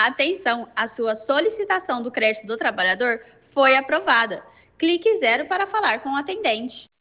Atenção, a sua solicitação do crédito do trabalhador foi aprovada. Clique 0 para falar com o atendente.